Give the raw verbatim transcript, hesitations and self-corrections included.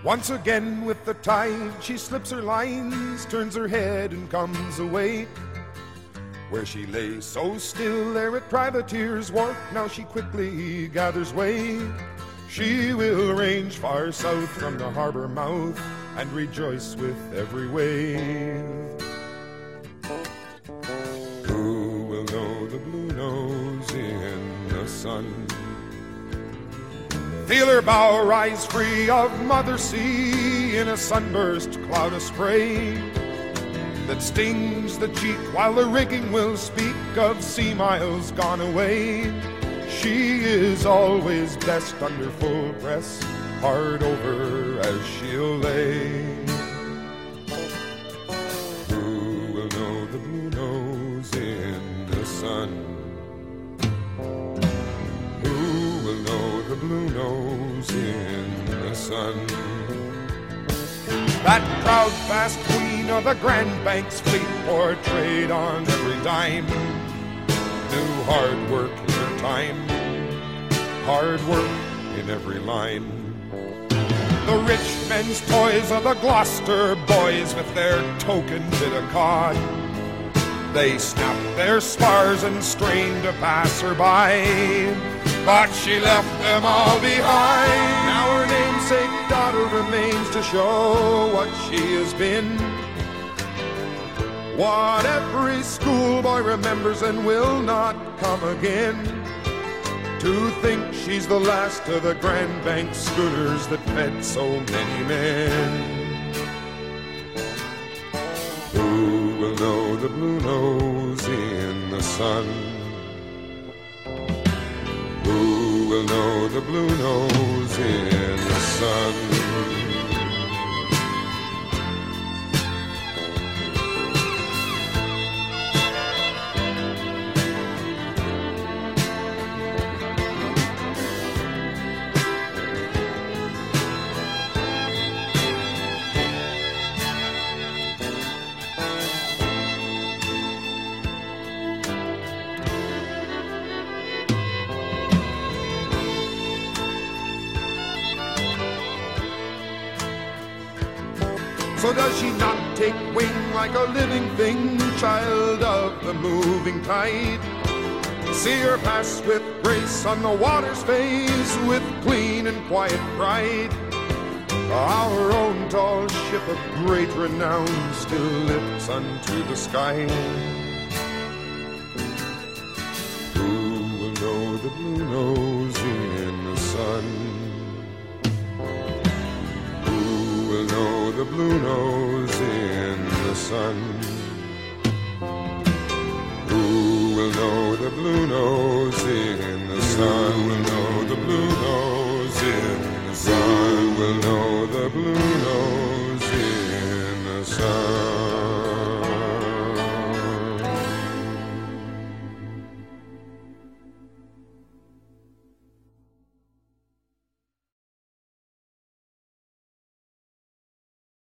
Once again with the tide, she slips her lines, turns her head and comes away. Where she lay so still there at Privateer's Wharf, now she quickly gathers way. She will range far south from the harbor mouth and rejoice with every wave. Who will know the blue nose in the sun? Feel her bow rise free of mother sea in a sunburst cloud of spray that stings the cheek while the rigging will speak of sea miles gone away. She is always best under full press, hard over as she'll lay. Who will know the blue nose in the sun? Who will know the blue nose in the sun? That proud fast queen of the Grand Banks fleet portrayed on every dime knew hard work in her time, hard work in every line. The rich men's toys of the Gloucester boys with their token bit of cod, they snapped their spars and strained to pass her by, but she left them all behind. Now her namesake daughter remains to show what she has been, what every schoolboy remembers and will not come again. To think she's the last of the Grand Bank schooners that fed so many men. Who will know the blue nose in the sun? Who will know the blue nose in the sun? So does she not take wing like a living thing, child of the moving tide? See her pass with grace on the water's face, with clean and quiet pride. Our own tall ship of great renown still lifts unto the sky. Who will know the blue nose in the sun? Know the blue nose in the sun? Who will know the blue nose in the sun? Will know the blue nose in the sun? Will know the blue nose.